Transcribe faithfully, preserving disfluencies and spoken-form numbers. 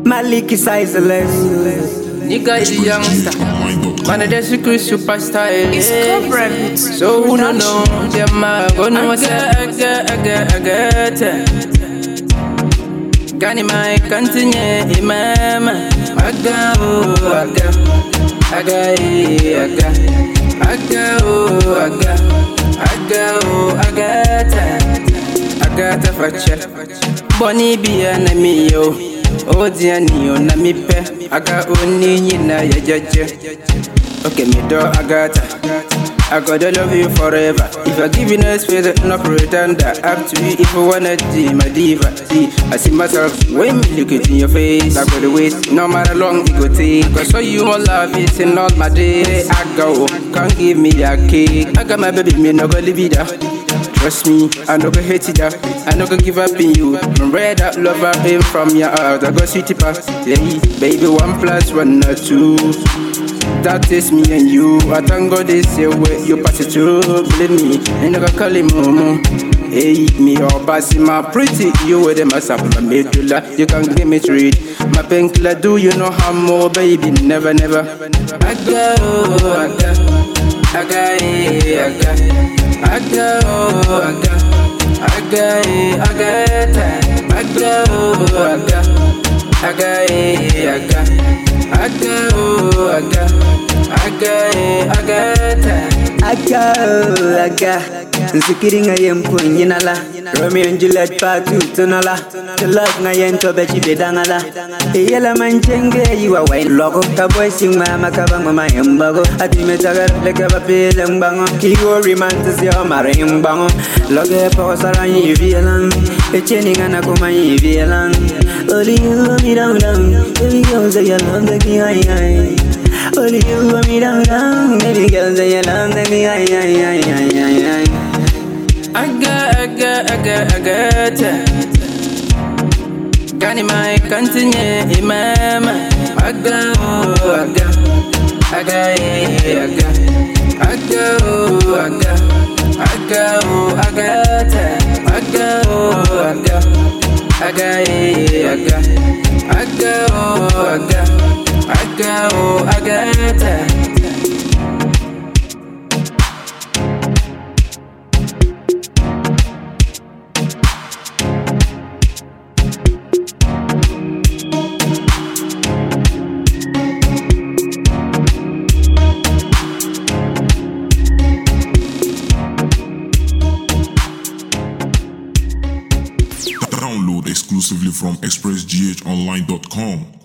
Malik is isoless. Nigga is a youngster. Man, a secret superstar. It's corporate. So who don't know them? I go know what's I got, I got, I got. Gani mai continue, imam. I got, oh, I got, I got, I got, I got, oh, I got, I got, oh, I got, I got a fracture. Bonnie be an enemy, yo. Oh, dear, you na me pe. I got only na ya jaja. Okay, me do I got I gotta love you forever. If I give you no space, no pretender. Up to you if you wanna be my diva. See, I see myself when me look it in your face. I got the waste, no matter long it go take. Cause so you more love it in all my day. I go, can't give me a cake. I got my baby, me no go leave it up. Trust me, I no go hate it up. I no go give up in you. I'm ready that lover him from your heart. I go sweetie past. Yeah, baby, one plus one or two. That is me and you. I thank God this year where you pass it through. Believe me, I no go call him momo. Hey, me or passing my pretty. You with them as up my medulla. You can give me treat. My painkiller do you know how more, baby? Never, never. I go, I go, I go, I go. I go, I go, I go, I go, I go, I go, I go, I go, I go, I go, I go, I go, I go. Nsikiringa yempu nyinala Romeo and Juliet part two tonala The love nga yento bechi bedangala Eyela manchenge yiwa wine logo Kaboy sing mama kabang mama yembago Ati metagar leka bapele mbango Kiyo rimantis ya mara yembango Loge po saranyi yivielan Echeni ngana kuma yivielan Only you hold me down down Baby girl say you love me high high Only you hold me down down Baby girl say you love me high high high high high I got, I got, I got, I got. Gani mai continue, imam. I got, oh, I got, I got, I got, I got, oh, I got, I got, oh, I got, I got, oh, I got, I got, I got, I got, oh, I got, I got, oh, I got. Download exclusively from express g h online dot com.